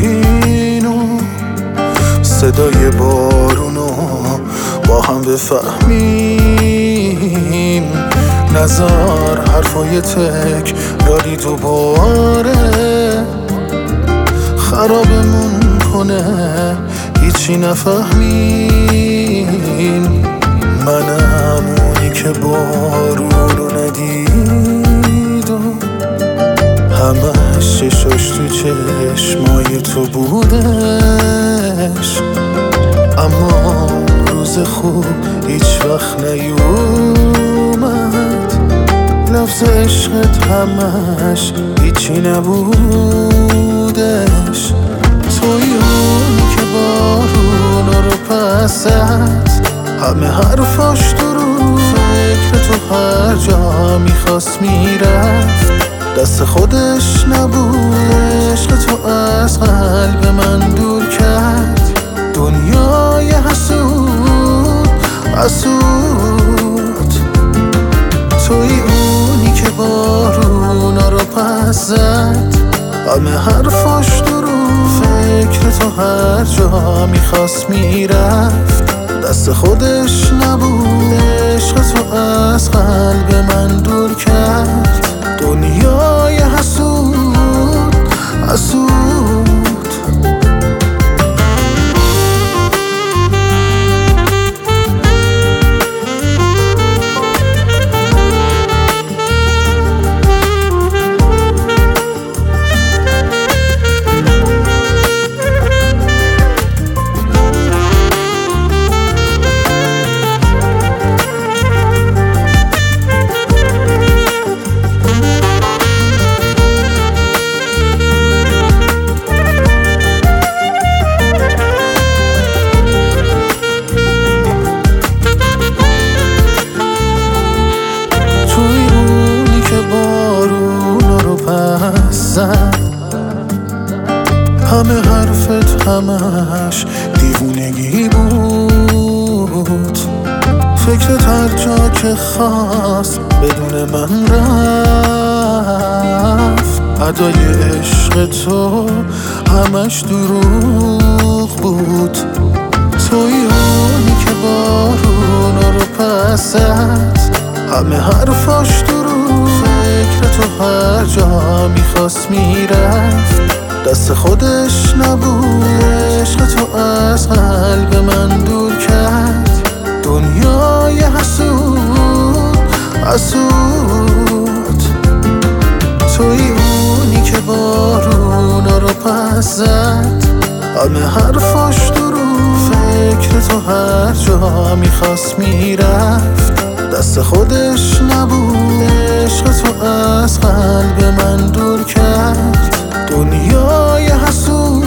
اینو صدای بارونو با هم بفهمیم. نظر حرفای تکراری دوباره خرابمون کنه، هیچی نفهمیم. منم اونی که بارونو ندید و همش چشاش تو چشمای تو بودش، اما روز خوب هیچ وقت نیومد. لفظ عشقت همش هیچی نبودش. توی اون که بارونا رو پس زد، همه حرفاش تو رو فکر تو هر جا میخواست میرفت. دست خودش نبود، عشق تو از قلب من دور کرد. دنیای حسود حسود. توی اونی که بارونا رو پس زد، همه حرفاش تو رو فکر تو هر جا میخواست میرفت. دست خودش نبود، عشق تو از قلب من دور کرد. دنیای حسود حسود. همه حرفت همش دیوونگی بود. فکرت هر جا که خواست بدون من رفت. ادای عشق تو همش دروغ بود. توی اونی که بارونا رو پس زد، همه حرفاش دروغ. فکر تو هر جا میخواست میرفت. دست خودش نبود، عشق تو از قلب من دور کرد. دنیای حسود حسود. توی اونی که بارونا رو پس زد، همه حرفاش درو فکر تو هر جا میخواست میرفت. دست خودش نبود، عشق تو از قلب من دور کرد. دنیای حسود